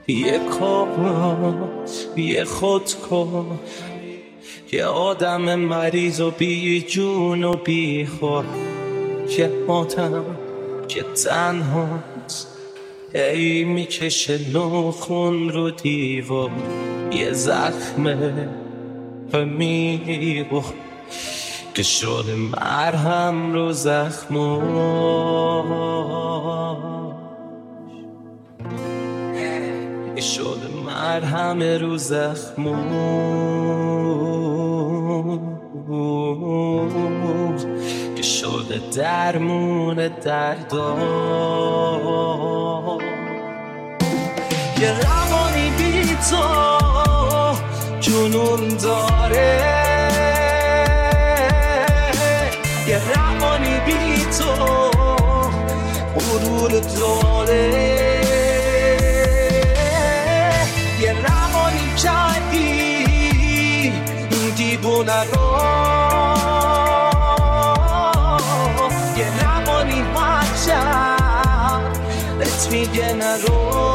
یه کن یه خود کن، یه آدم مریض و بی جون و بی خود، یه آدم که تنهاست ای میکشه ناخن رو دیوار، یه زخمه و میگو که شده مرهم رو زخماش، که شده مرهم رو زخماش، که شده درمون درداش. یه روانی بی تو جنون داره، یه روانی بی تو غرور داره، یه روانی کردی این دیوونه رو، یه روانی هرچم بهت میگه نرو،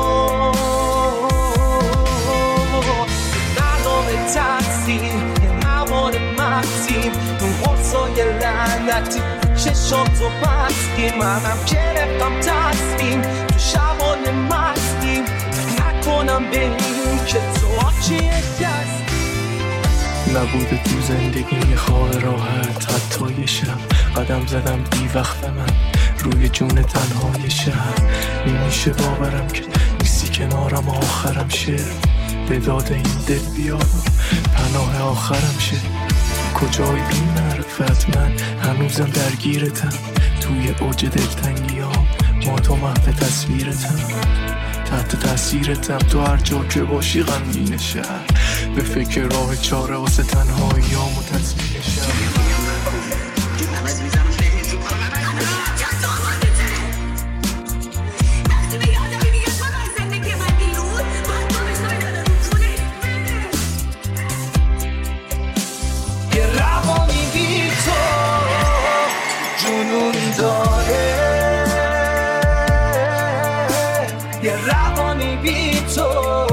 تقصیر یه مواد مقصیم اون غصای لعنتی چشاتو بستی، منم گرفتم تصمیم تو شبانه مستیم، نکنم به این که تو آچیه دست نبوده تو زندگی خواه راحت. حتی یه شب قدم زدم بی وقت من روی جون تنهای شهر، نمیشه باورم که نیستی کنارم، آخرم شعر به داد این دل بیارم، پناه آخرم شه. کجای بی معرفت من هنوزم درگیرتم، توی اوج دلتنگیام ما تو محو تصویرتم، تحت تاثیرتم تو هر جا که باشی غمگین شهر، به فکر راه چاره واسه تنهاییام و تصویر شهر. یه روانی بی تو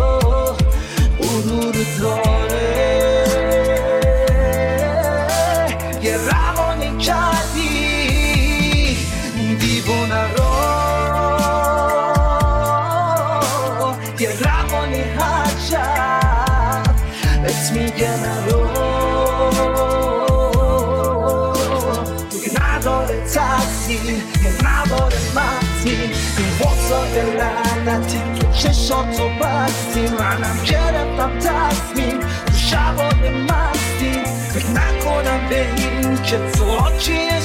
غرور داره، یه روانی کردی دیوونه رو، یه روانی هر شب بهت میگه نرو، دیگه نداره تقصیر یه نداره مقصیر، واسه لعنتی تو چشاتو بستی، منم گرفتم تصمیم تو شبانه مستی، فکر نکنم به این که تو آچیه